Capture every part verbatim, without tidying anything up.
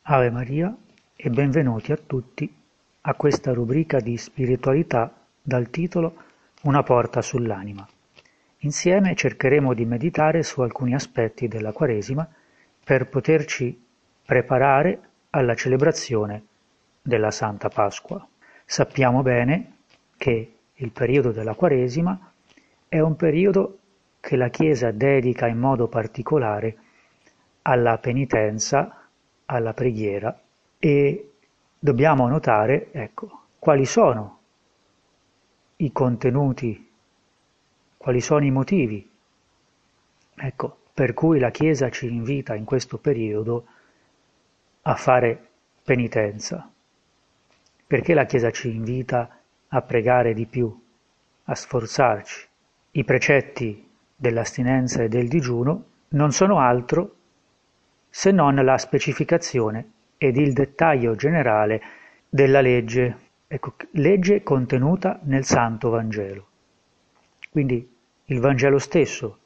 Ave Maria e benvenuti a tutti a questa rubrica di spiritualità dal titolo Una porta sull'anima. Insieme cercheremo di meditare su alcuni aspetti della Quaresima per poterci preparare alla celebrazione della Santa Pasqua. Sappiamo bene che il periodo della Quaresima è un periodo che la Chiesa dedica in modo particolare alla penitenza, alla preghiera, e dobbiamo notare, ecco, quali sono i contenuti, quali sono i motivi, ecco, per cui la Chiesa ci invita in questo periodo a fare penitenza. Perché la Chiesa ci invita a pregare di più, a sforzarci. I precetti dell'astinenza e del digiuno non sono altro se non la specificazione ed il dettaglio generale della legge, ecco, legge contenuta nel Santo Vangelo. Quindi il Vangelo stesso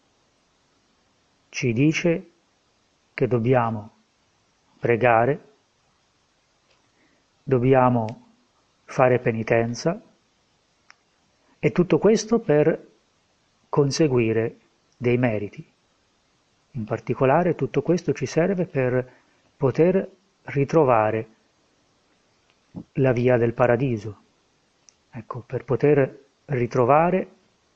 ci dice che dobbiamo pregare, dobbiamo fare penitenza, e tutto questo per conseguire dei meriti. In particolare tutto questo ci serve per poter ritrovare la via del paradiso, ecco, per poter ritrovare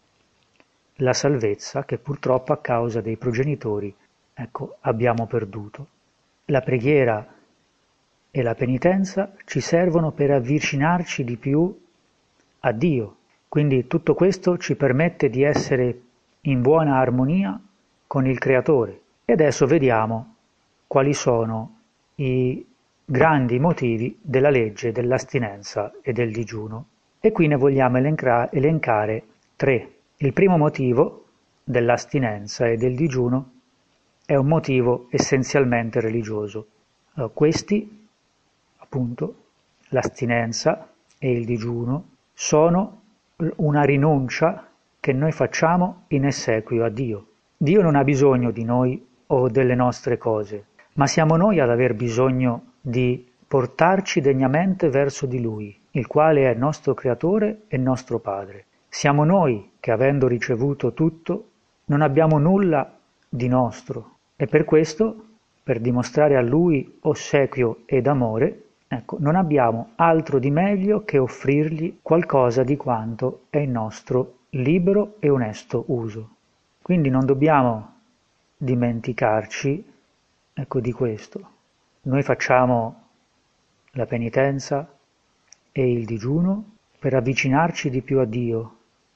la salvezza che purtroppo a causa dei progenitori, ecco, abbiamo perduto. La preghiera e la penitenza ci servono per avvicinarci di più a Dio, quindi tutto questo ci permette di essere in buona armonia con il Creatore. E adesso vediamo quali sono i grandi motivi della legge dell'astinenza e del digiuno. E qui ne vogliamo elenca- elencare tre. Il primo motivo dell'astinenza e del digiuno è un motivo essenzialmente religioso. Allora, questi, appunto, l'astinenza e il digiuno, sono una rinuncia che noi facciamo in essequio a Dio. Dio non ha bisogno di noi o delle nostre cose, ma siamo noi ad aver bisogno di portarci degnamente verso di Lui, il quale è nostro Creatore e nostro Padre. Siamo noi che, avendo ricevuto tutto, non abbiamo nulla di nostro, e per questo, per dimostrare a Lui ossequio ed amore, ecco, non abbiamo altro di meglio che offrirgli qualcosa di quanto è il nostro libero e onesto uso. Quindi non dobbiamo dimenticarci, ecco, di questo. Noi facciamo la penitenza e il digiuno per avvicinarci di più a Dio,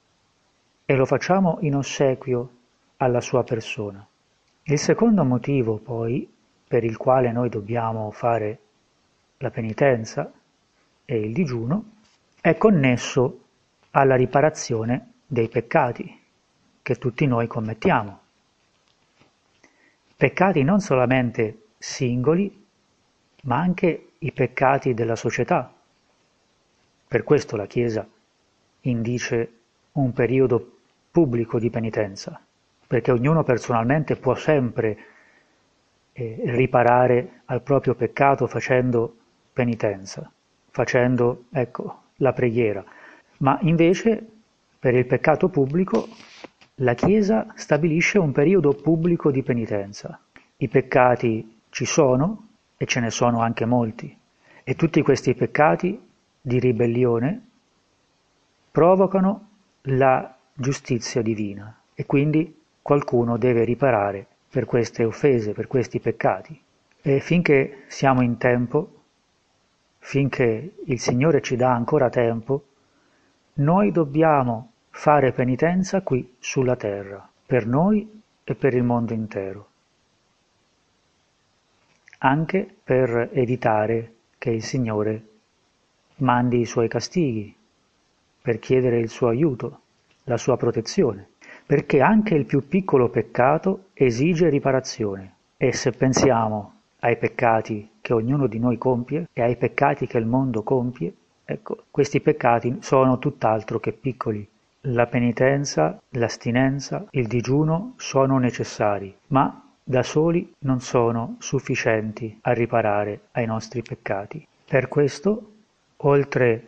e lo facciamo in ossequio alla sua persona. Il secondo motivo, poi, per il quale noi dobbiamo fare la penitenza e il digiuno, è connesso alla riparazione dei peccati che tutti noi commettiamo. Peccati non solamente singoli, ma anche i peccati della società. Per questo la Chiesa indice un periodo pubblico di penitenza, perché ognuno personalmente può sempre eh, riparare al proprio peccato facendo penitenza, facendo, ecco, la preghiera. Ma invece per il peccato pubblico la Chiesa stabilisce un periodo pubblico di penitenza. I peccati ci sono, e ce ne sono anche molti, e tutti questi peccati di ribellione provocano la giustizia divina, e quindi qualcuno deve riparare per queste offese, per questi peccati. E finché siamo in tempo, finché il Signore ci dà ancora tempo, noi dobbiamo fare penitenza qui sulla terra, per noi e per il mondo intero, anche per evitare che il Signore mandi i suoi castighi, per chiedere il suo aiuto, la sua protezione, perché anche il più piccolo peccato esige riparazione. E se pensiamo ai peccati che ognuno di noi compie e ai peccati che il mondo compie, ecco, questi peccati sono tutt'altro che piccoli. La penitenza, l'astinenza, il digiuno sono necessari, ma da soli non sono sufficienti a riparare ai nostri peccati. Per questo, oltre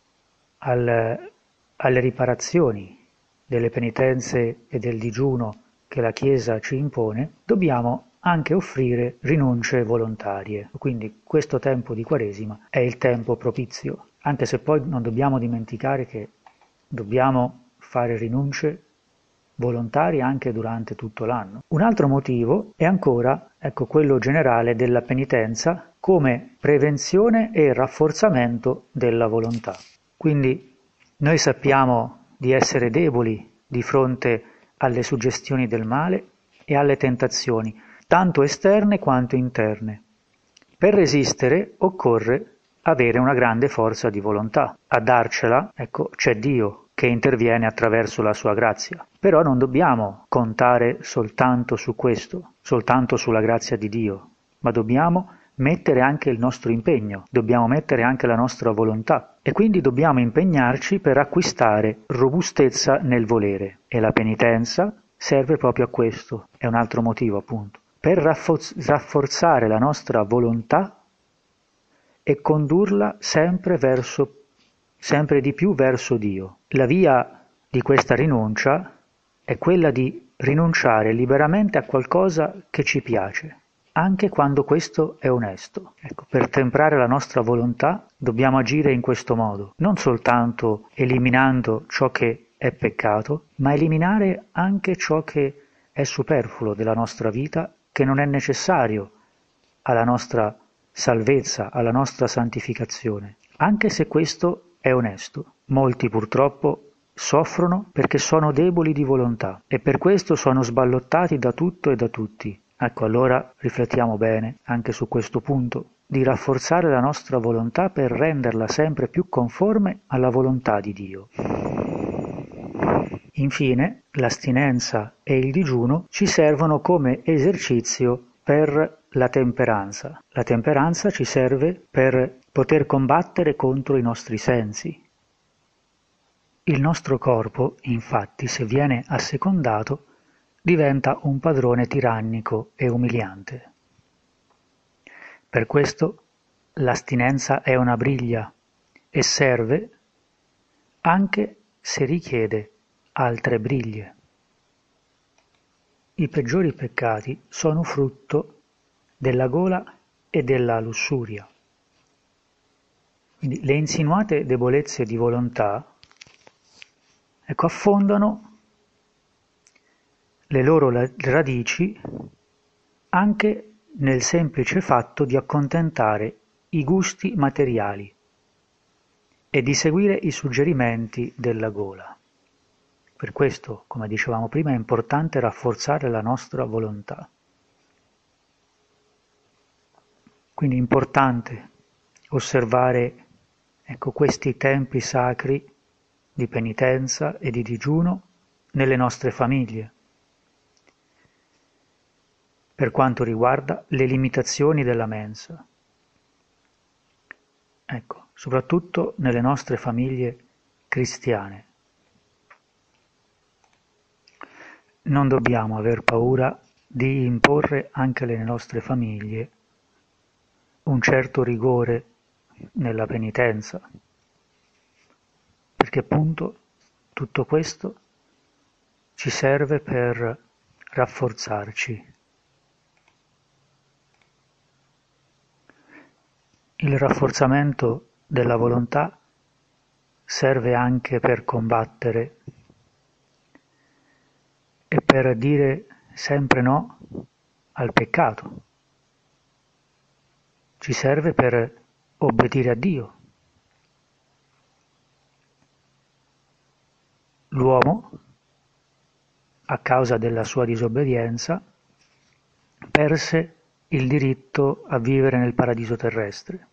al, alle riparazioni delle penitenze e del digiuno che la Chiesa ci impone, dobbiamo anche offrire rinunce volontarie. Quindi questo tempo di Quaresima è il tempo propizio, anche se poi non dobbiamo dimenticare che dobbiamo fare rinunce volontarie anche durante tutto l'anno. Un altro motivo è ancora, ecco, quello generale della penitenza come prevenzione e rafforzamento della volontà. Quindi noi sappiamo di essere deboli di fronte alle suggestioni del male e alle tentazioni, tanto esterne quanto interne. Per resistere occorre avere una grande forza di volontà. A darcela, ecco, c'è Dio che interviene attraverso la sua grazia. Però non dobbiamo contare soltanto su questo, soltanto sulla grazia di Dio, ma dobbiamo mettere anche il nostro impegno, dobbiamo mettere anche la nostra volontà e quindi dobbiamo impegnarci per acquistare robustezza nel volere. E la penitenza serve proprio a questo, è un altro motivo appunto, per rafforzare la nostra volontà e condurla sempre verso, sempre di più verso Dio. La via di questa rinuncia è quella di rinunciare liberamente a qualcosa che ci piace, anche quando questo è onesto. Ecco, per temprare la nostra volontà dobbiamo agire in questo modo, non soltanto eliminando ciò che è peccato, ma eliminare anche ciò che è superfluo della nostra vita, che non è necessario alla nostra salvezza, alla nostra santificazione, anche se questo è onesto. Molti purtroppo soffrono perché sono deboli di volontà e per questo sono sballottati da tutto e da tutti. Ecco, allora riflettiamo bene anche su questo punto, di rafforzare la nostra volontà per renderla sempre più conforme alla volontà di Dio. Infine, l'astinenza e il digiuno ci servono come esercizio per la temperanza. La temperanza ci serve per poter combattere contro i nostri sensi. Il nostro corpo, infatti, se viene assecondato, diventa un padrone tirannico e umiliante. Per questo l'astinenza è una briglia e serve anche se richiede altre briglie. I peggiori peccati sono frutto della gola e della lussuria. Quindi le insinuate debolezze di volontà, ecco, affondano le loro radici anche nel semplice fatto di accontentare i gusti materiali e di seguire i suggerimenti della gola. Per questo, come dicevamo prima, è importante rafforzare la nostra volontà. Quindi è importante osservare, ecco, questi tempi sacri di penitenza e di digiuno nelle nostre famiglie, per quanto riguarda le limitazioni della mensa. Ecco, soprattutto nelle nostre famiglie cristiane. Non dobbiamo aver paura di imporre anche alle nostre famiglie un certo rigore nella penitenza, perché appunto tutto questo ci serve per rafforzarci. Il rafforzamento della volontà serve anche per combattere e per dire sempre no al peccato. Ci serve per obbedire a Dio. L'uomo, a causa della sua disobbedienza, perse il diritto a vivere nel paradiso terrestre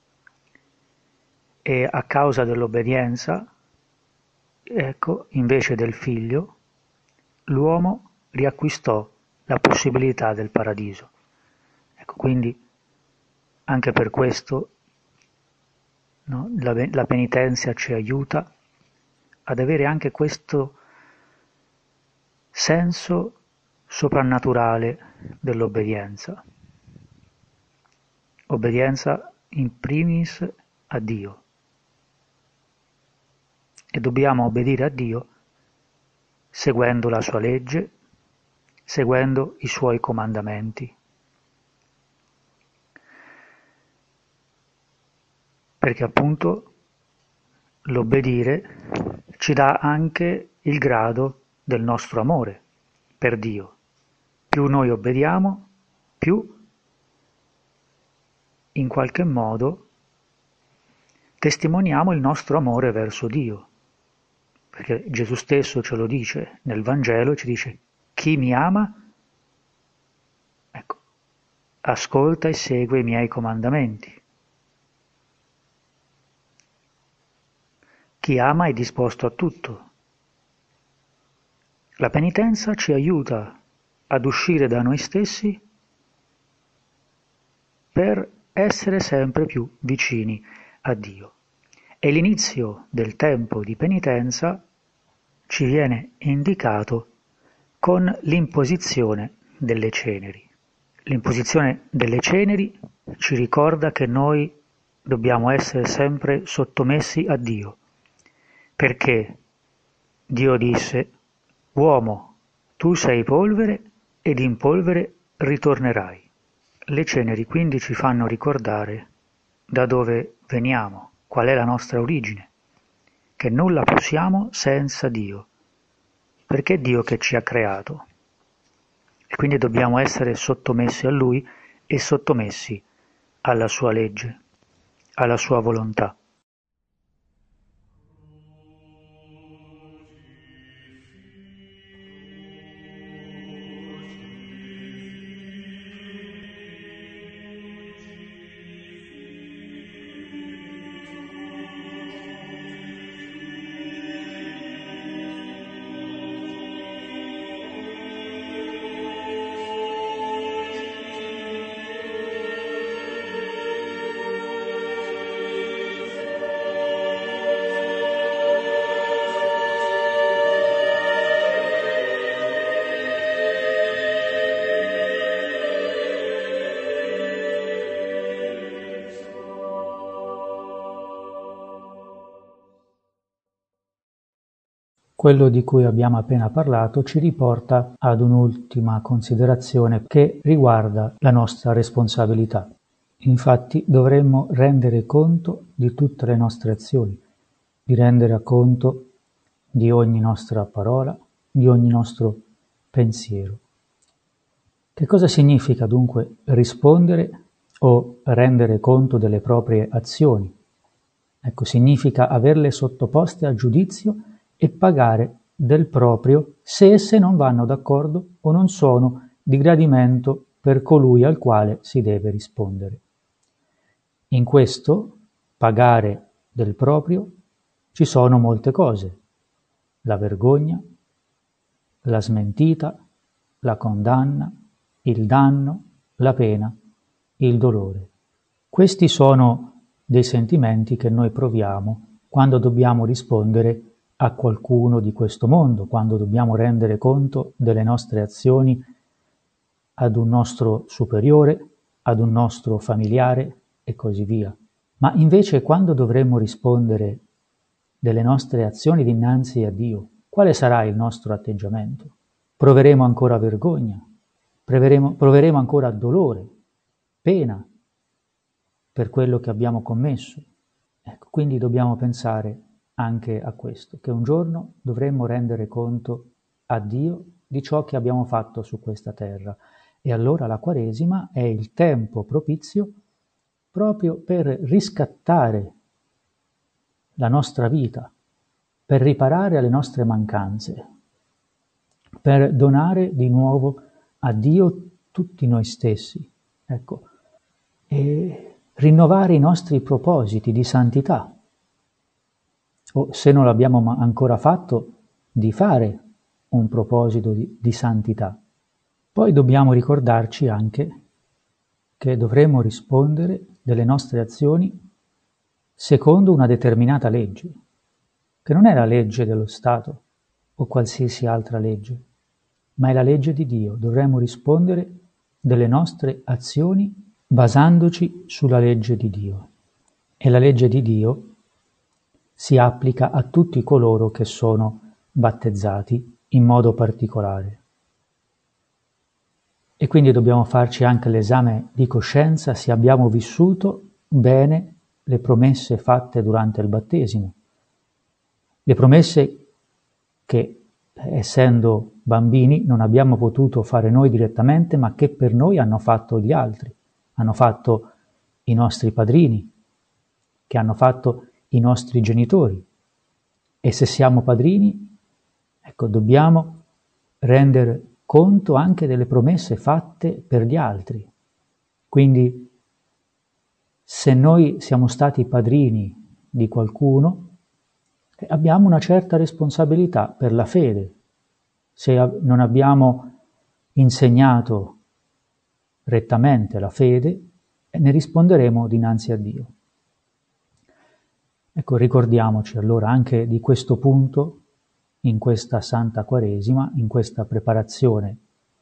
e a causa dell'obbedienza, ecco, invece del figlio, l'uomo riacquistò la possibilità del paradiso. Ecco, quindi anche per questo, no, la, la penitenza ci aiuta ad avere anche questo senso soprannaturale dell'obbedienza. Obbedienza in primis a Dio. E dobbiamo obbedire a Dio seguendo la sua legge, seguendo i suoi comandamenti. Perché appunto l'obbedire ci dà anche il grado del nostro amore per Dio. Più noi obbediamo, più in qualche modo testimoniamo il nostro amore verso Dio. Perché Gesù stesso ce lo dice nel Vangelo, ci dice: chi mi ama, ecco, ascolta e segue i miei comandamenti. Chi ama è disposto a tutto. La penitenza ci aiuta ad uscire da noi stessi per essere sempre più vicini a Dio. E l'inizio del tempo di penitenza ci viene indicato con l'imposizione delle ceneri. L'imposizione delle ceneri ci ricorda che noi dobbiamo essere sempre sottomessi a Dio, perché Dio disse: uomo, tu sei polvere ed in polvere ritornerai. Le ceneri quindi ci fanno ricordare da dove veniamo, qual è la nostra origine, che nulla possiamo senza Dio, perché è Dio che ci ha creato. E quindi dobbiamo essere sottomessi a Lui e sottomessi alla sua legge, alla sua volontà. Quello di cui abbiamo appena parlato ci riporta ad un'ultima considerazione che riguarda la nostra responsabilità. Infatti dovremmo rendere conto di tutte le nostre azioni, di rendere conto di ogni nostra parola, di ogni nostro pensiero. Che cosa significa dunque rispondere o rendere conto delle proprie azioni? Ecco, significa averle sottoposte a giudizio e pagare del proprio se esse non vanno d'accordo o non sono di gradimento per colui al quale si deve rispondere. In questo, pagare del proprio, ci sono molte cose: la vergogna, la smentita, la condanna, il danno, la pena, il dolore. Questi sono dei sentimenti che noi proviamo quando dobbiamo rispondere a qualcuno di questo mondo, quando dobbiamo rendere conto delle nostre azioni ad un nostro superiore, ad un nostro familiare e così via. Ma invece quando dovremo rispondere delle nostre azioni dinanzi a Dio, quale sarà il nostro atteggiamento? Proveremo ancora vergogna, proveremo, proveremo ancora dolore, pena per quello che abbiamo commesso. Ecco, quindi dobbiamo pensare anche a questo, che un giorno dovremmo rendere conto a Dio di ciò che abbiamo fatto su questa terra. E allora la Quaresima è il tempo propizio proprio per riscattare la nostra vita, per riparare alle nostre mancanze, per donare di nuovo a Dio tutti noi stessi, ecco, e rinnovare i nostri propositi di santità. O se non l'abbiamo ancora fatto, di fare un proposito di, di santità. Poi dobbiamo ricordarci anche che dovremo rispondere delle nostre azioni secondo una determinata legge, che non è la legge dello Stato o qualsiasi altra legge, ma è la legge di Dio. Dovremo rispondere delle nostre azioni basandoci sulla legge di Dio. E la legge di Dio si applica a tutti coloro che sono battezzati in modo particolare. E quindi dobbiamo farci anche l'esame di coscienza se abbiamo vissuto bene le promesse fatte durante il battesimo. Le promesse che, essendo bambini, non abbiamo potuto fare noi direttamente, ma che per noi hanno fatto gli altri, hanno fatto i nostri padrini, che hanno fatto i nostri genitori. E se siamo padrini, ecco, dobbiamo rendere conto anche delle promesse fatte per gli altri. Quindi, se noi siamo stati padrini di qualcuno, abbiamo una certa responsabilità per la fede. Se non abbiamo insegnato rettamente la fede, ne risponderemo dinanzi a Dio. Ecco, ricordiamoci allora anche di questo punto in questa Santa Quaresima, in questa preparazione,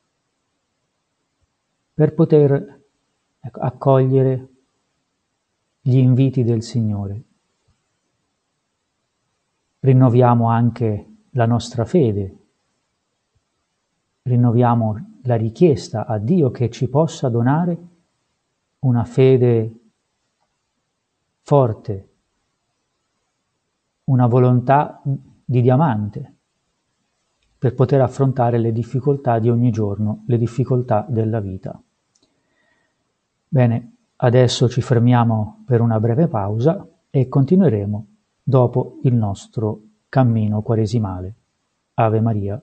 per poter ecco, accogliere gli inviti del Signore. Rinnoviamo anche la nostra fede, rinnoviamo la richiesta a Dio che ci possa donare una fede forte, una volontà di diamante, per poter affrontare le difficoltà di ogni giorno, le difficoltà della vita. Bene, adesso ci fermiamo per una breve pausa e continueremo dopo il nostro cammino quaresimale. Ave Maria.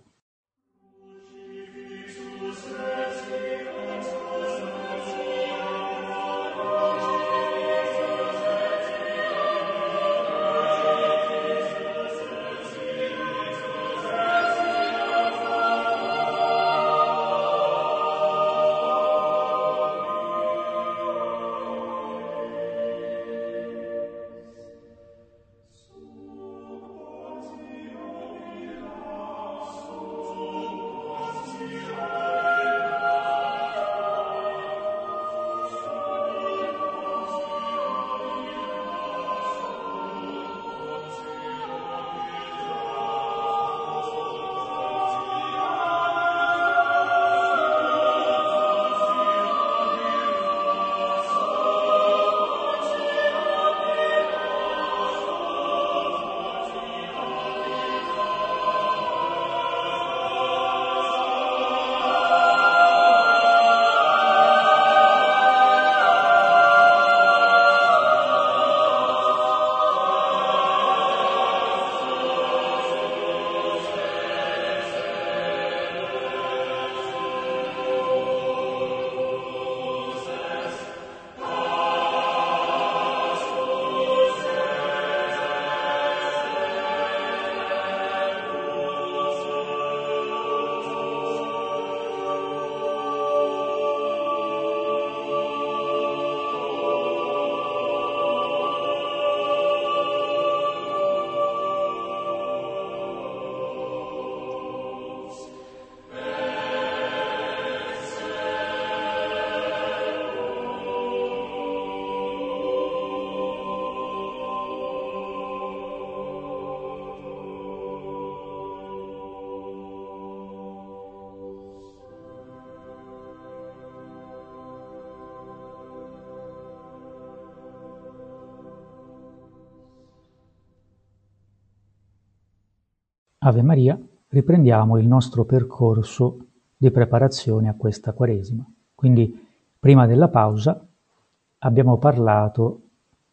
Ave Maria, riprendiamo il nostro percorso di preparazione a questa Quaresima. Quindi, prima della pausa, abbiamo parlato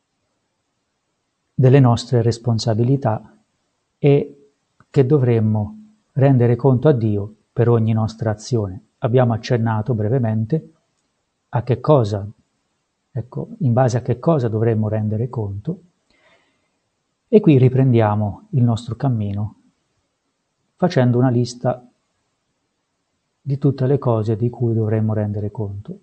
delle nostre responsabilità e che dovremmo rendere conto a Dio per ogni nostra azione. Abbiamo accennato brevemente a che cosa, ecco, in base a che cosa dovremmo rendere conto, e qui riprendiamo il nostro cammino facendo una lista di tutte le cose di cui dovremmo rendere conto.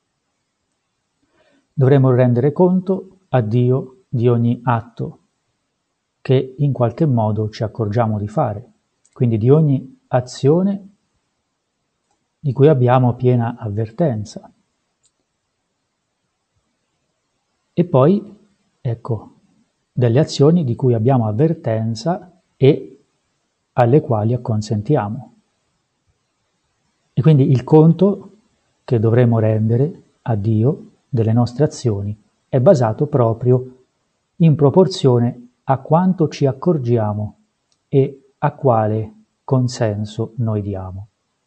Dovremmo rendere conto a Dio di ogni atto che in qualche modo ci accorgiamo di fare, quindi di ogni azione di cui abbiamo piena avvertenza. E poi, ecco, delle azioni di cui abbiamo avvertenza e alle quali acconsentiamo. E quindi il conto che dovremo rendere a Dio delle nostre azioni è basato proprio in proporzione a quanto ci accorgiamo e a quale consenso noi diamo.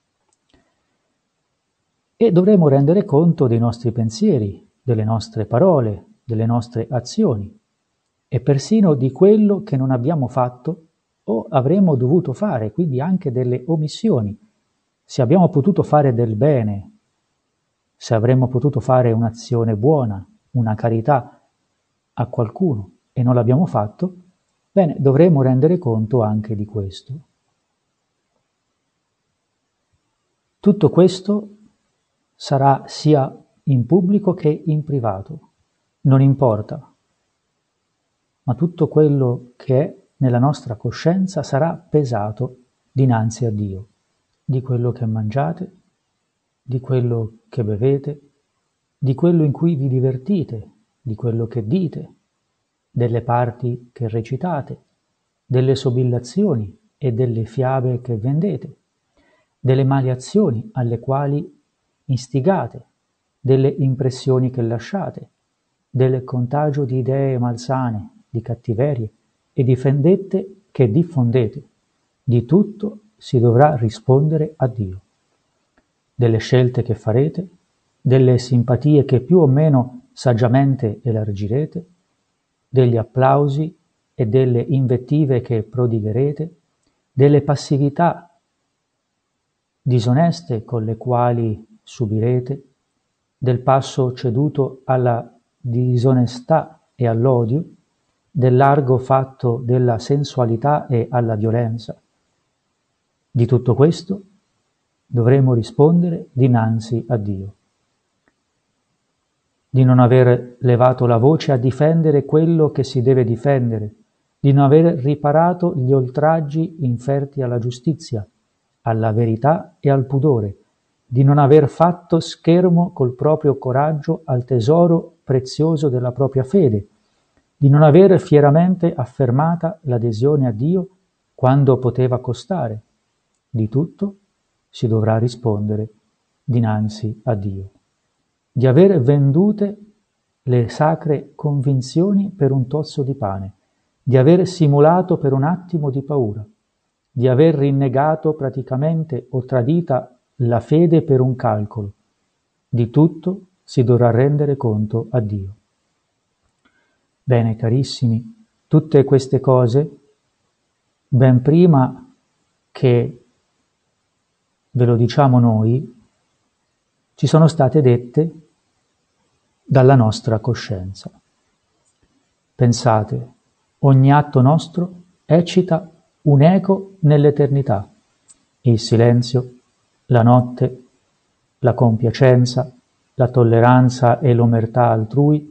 E dovremo rendere conto dei nostri pensieri, delle nostre parole, delle nostre azioni e persino di quello che non abbiamo fatto o avremmo dovuto fare, quindi anche delle omissioni. Se abbiamo potuto fare del bene, se avremmo potuto fare un'azione buona, una carità a qualcuno e non l'abbiamo fatto, bene, dovremo rendere conto anche di questo. Tutto questo sarà sia in pubblico che in privato, non importa, ma tutto quello che è nella nostra coscienza sarà pesato dinanzi a Dio, di quello che mangiate, di quello che bevete, di quello in cui vi divertite, di quello che dite, delle parti che recitate, delle sobillazioni e delle fiabe che vendete, delle mali azioni alle quali istigate, delle impressioni che lasciate, del contagio di idee malsane, di cattiverie e di vendette che diffondete. Di tutto si dovrà rispondere a Dio. Delle scelte che farete, delle simpatie che più o meno saggiamente elargirete, degli applausi e delle invettive che prodigherete, delle passività disoneste con le quali subirete, del passo ceduto alla disonestà e all'odio, del largo fatto della sensualità e alla violenza. Di tutto questo dovremo rispondere dinanzi a Dio. Di non aver levato la voce a difendere quello che si deve difendere, di non aver riparato gli oltraggi inferti alla giustizia, alla verità e al pudore, di non aver fatto schermo col proprio coraggio al tesoro prezioso della propria fede, di non aver fieramente affermata l'adesione a Dio quando poteva costare. Di tutto si dovrà rispondere dinanzi a Dio. Di aver vendute le sacre convinzioni per un tozzo di pane, di aver simulato per un attimo di paura, di aver rinnegato praticamente o tradita la fede per un calcolo. Di tutto si dovrà rendere conto a Dio. Bene, carissimi, tutte queste cose, ben prima che ve lo diciamo noi, ci sono state dette dalla nostra coscienza. Pensate, ogni atto nostro eccita un eco nell'eternità. Il silenzio, la notte, la compiacenza, la tolleranza e l'omertà altrui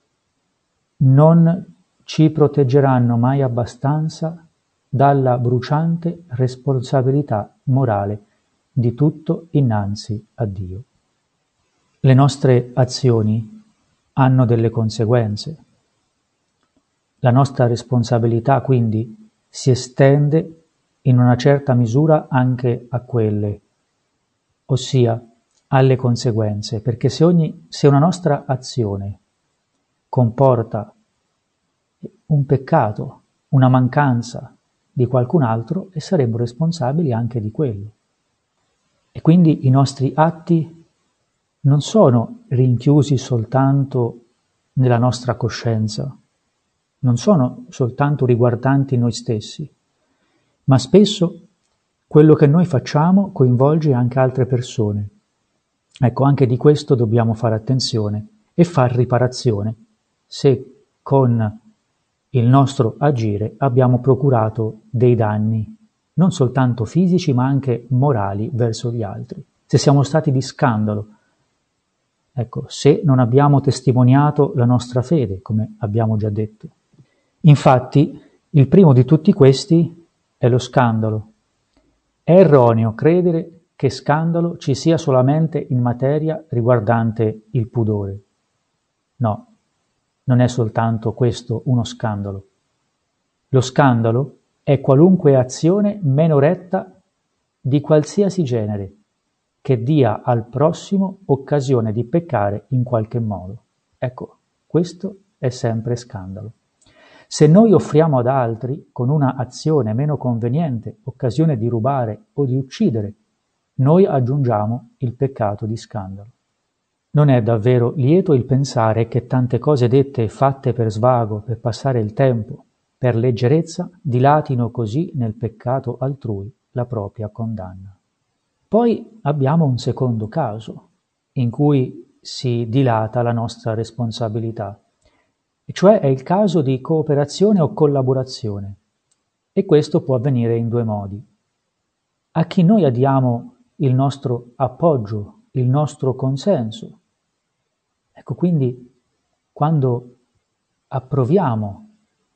non ci proteggeranno mai abbastanza dalla bruciante responsabilità morale di tutto innanzi a Dio. Le nostre azioni hanno delle conseguenze. La nostra responsabilità quindi si estende in una certa misura anche a quelle, ossia alle conseguenze, perché se, ogni, se una nostra azione comporta un peccato, una mancanza di qualcun altro, e saremo responsabili anche di quello. E quindi i nostri atti non sono rinchiusi soltanto nella nostra coscienza, non sono soltanto riguardanti noi stessi, ma spesso quello che noi facciamo coinvolge anche altre persone. Ecco, anche di questo dobbiamo fare attenzione e far riparazione se con il nostro agire abbiamo procurato dei danni, non soltanto fisici ma anche morali verso gli altri. Se siamo stati di scandalo, ecco, se non abbiamo testimoniato la nostra fede, come abbiamo già detto. Infatti, il primo di tutti questi è lo scandalo. È erroneo credere che scandalo ci sia solamente in materia riguardante il pudore. No, non è soltanto questo uno scandalo. Lo scandalo è qualunque azione meno retta di qualsiasi genere che dia al prossimo occasione di peccare in qualche modo. Ecco, questo è sempre scandalo. Se noi offriamo ad altri, con una azione meno conveniente, occasione di rubare o di uccidere, noi aggiungiamo il peccato di scandalo. Non è davvero lieto il pensare che tante cose dette e fatte per svago, per passare il tempo, per leggerezza, dilatino così nel peccato altrui la propria condanna. Poi abbiamo un secondo caso, in cui si dilata la nostra responsabilità, e cioè è il caso di cooperazione o collaborazione, e questo può avvenire in due modi. A chi noi diamo il nostro appoggio, il nostro consenso. Ecco, quindi quando approviamo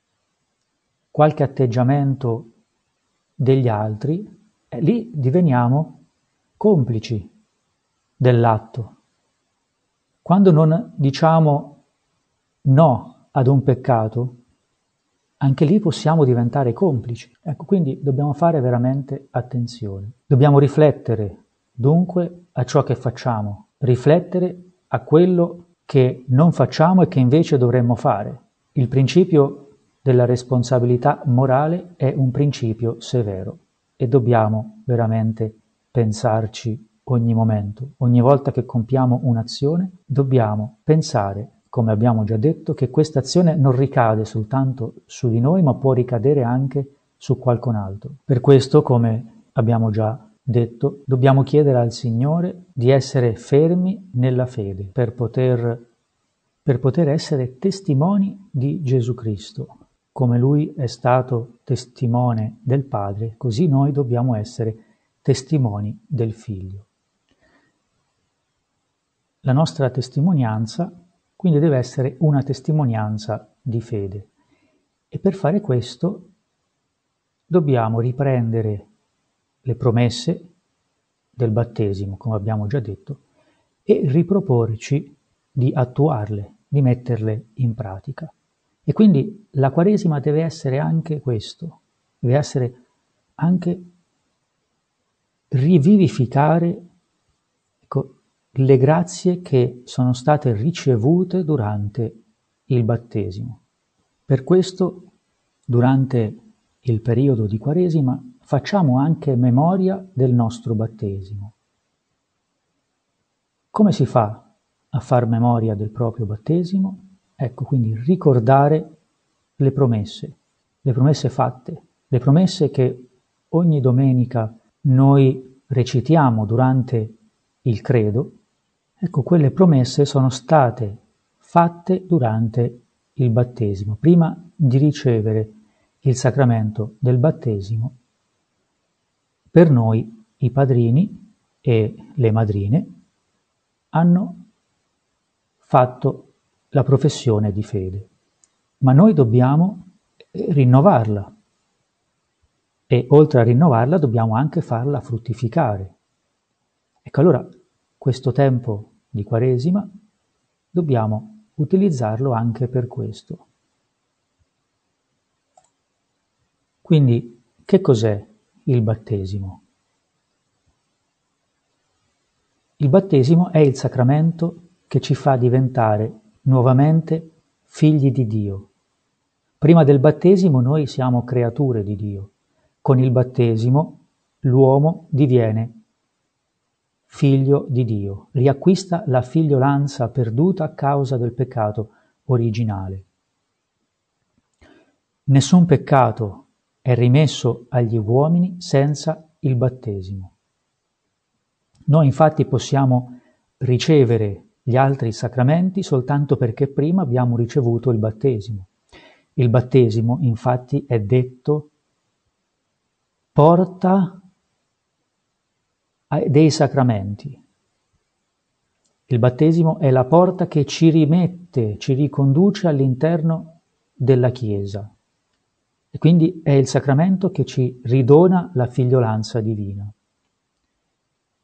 qualche atteggiamento degli altri, eh, lì diveniamo complici dell'atto. Quando non diciamo no ad un peccato, anche lì possiamo diventare complici. Ecco, quindi dobbiamo fare veramente attenzione. Dobbiamo riflettere dunque a ciò che facciamo, riflettere a quello che non facciamo e che invece dovremmo fare. Il principio della responsabilità morale è un principio severo e dobbiamo veramente pensarci ogni momento. Ogni volta che compiamo un'azione dobbiamo pensare, come abbiamo già detto, che questa azione non ricade soltanto su di noi, ma può ricadere anche su qualcun altro. Per questo, come abbiamo già detto, dobbiamo chiedere al Signore di essere fermi nella fede per poter, per poter essere testimoni di Gesù Cristo. Come Lui è stato testimone del Padre, così noi dobbiamo essere testimoni del Figlio. La nostra testimonianza quindi deve essere una testimonianza di fede e per fare questo dobbiamo riprendere le promesse del battesimo, come abbiamo già detto, e riproporci di attuarle, di metterle in pratica. E quindi la Quaresima deve essere anche questo, deve essere anche rivivificare, ecco, le grazie che sono state ricevute durante il battesimo. Per questo, durante il periodo di Quaresima, facciamo anche memoria del nostro battesimo. Come si fa a far memoria del proprio battesimo? Ecco, quindi ricordare le promesse, le promesse fatte, le promesse che ogni domenica noi recitiamo durante il credo. Ecco, quelle promesse sono state fatte durante il battesimo, prima di ricevere il sacramento del battesimo. Per noi i padrini e le madrine hanno fatto la professione di fede, ma noi dobbiamo rinnovarla e oltre a rinnovarla dobbiamo anche farla fruttificare. Ecco, allora questo tempo di Quaresima dobbiamo utilizzarlo anche per questo. Quindi, che cos'è il battesimo? Il battesimo è il sacramento che ci fa diventare nuovamente figli di Dio. Prima del battesimo noi siamo creature di Dio. Con il battesimo l'uomo diviene figlio di Dio, riacquista la figliolanza perduta a causa del peccato originale. Nessun peccato è rimesso agli uomini senza il battesimo. Noi infatti possiamo ricevere gli altri sacramenti soltanto perché prima abbiamo ricevuto il battesimo. Il battesimo infatti è detto porta dei sacramenti. Il battesimo è la porta che ci rimette, ci riconduce all'interno della Chiesa e quindi è il sacramento che ci ridona la figliolanza divina.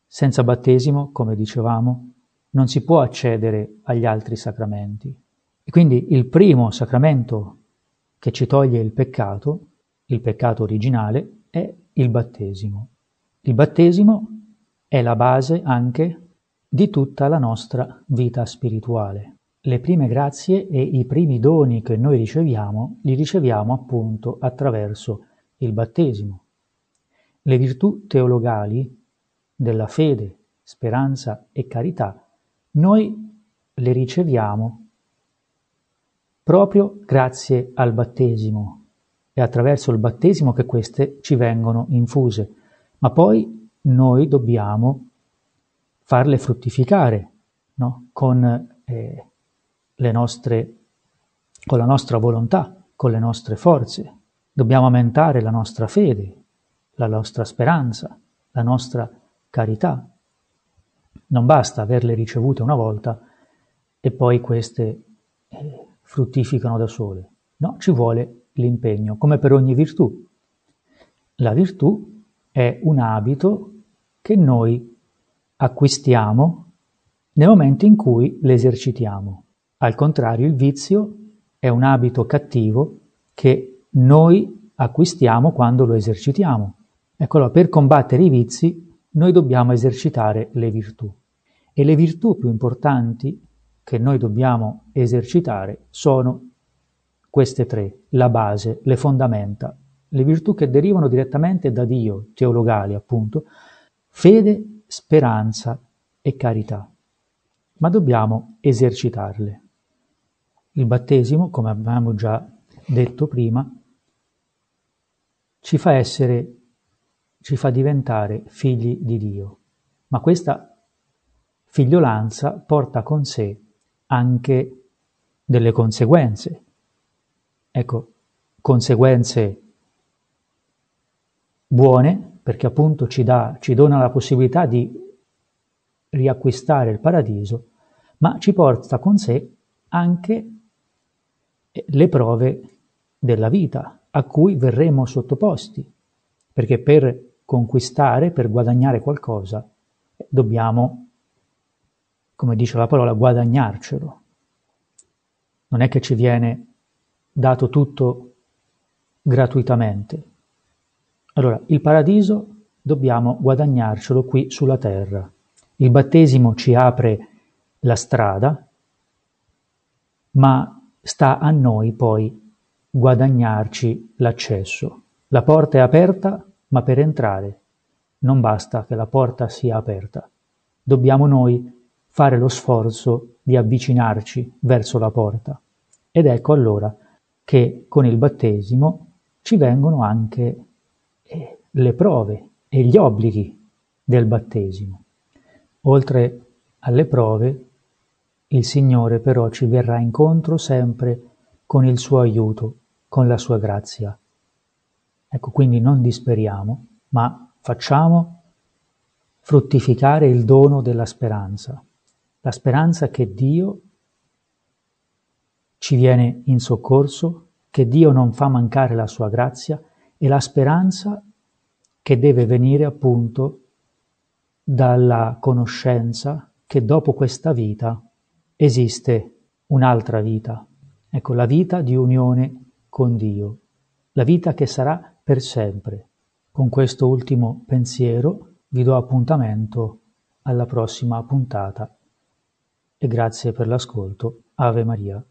Senza battesimo, come dicevamo, non si può accedere agli altri sacramenti. E quindi il primo sacramento che ci toglie il peccato, il peccato originale, è il battesimo. Il battesimo è la base anche di tutta la nostra vita spirituale. Le prime grazie e i primi doni che noi riceviamo, li riceviamo appunto attraverso il battesimo. Le virtù teologali della fede, speranza e carità, noi le riceviamo proprio grazie al battesimo. È attraverso il battesimo che queste ci vengono infuse, ma poi noi dobbiamo farle fruttificare, no? con, eh, le nostre, con la nostra volontà, con le nostre forze. Dobbiamo aumentare la nostra fede, la nostra speranza, la nostra carità. Non basta averle ricevute una volta e poi queste eh, fruttificano da sole. No, ci vuole l'impegno, come per ogni virtù. La virtù è un abito che noi acquistiamo nel momento in cui le esercitiamo. Al contrario, il vizio è un abito cattivo che noi acquistiamo quando lo esercitiamo. Ecco, allora, per combattere i vizi noi dobbiamo esercitare le virtù. E le virtù più importanti che noi dobbiamo esercitare sono queste tre, la base, le fondamenta, le virtù che derivano direttamente da Dio, teologali appunto, fede, speranza e carità. Ma dobbiamo esercitarle. Il battesimo, come abbiamo già detto prima, ci fa essere, ci fa diventare figli di Dio. Ma questa figliolanza porta con sé anche delle conseguenze. Ecco, conseguenze buone, perché appunto ci dà, ci dona la possibilità di riacquistare il paradiso, ma ci porta con sé anche le prove della vita a cui verremo sottoposti, perché per conquistare, per guadagnare qualcosa, dobbiamo, come dice la parola, guadagnarcelo. Non è che ci viene dato tutto gratuitamente. Allora, il paradiso dobbiamo guadagnarcelo qui sulla terra. Il battesimo ci apre la strada, ma sta a noi poi guadagnarci l'accesso. La porta è aperta, ma per entrare non basta che la porta sia aperta. Dobbiamo noi fare lo sforzo di avvicinarci verso la porta. Ed ecco allora che con il battesimo ci vengono anche eh, le prove e gli obblighi del battesimo. Oltre alle prove, il Signore però ci verrà incontro sempre con il suo aiuto, con la sua grazia. Ecco, quindi non disperiamo, ma facciamo fruttificare il dono della speranza. La speranza che Dio ci viene in soccorso, che Dio non fa mancare la sua grazia, e la speranza che deve venire appunto dalla conoscenza che dopo questa vita esiste un'altra vita. Ecco, la vita di unione con Dio, la vita che sarà per sempre. Con questo ultimo pensiero vi do appuntamento alla prossima puntata e grazie per l'ascolto. Ave Maria.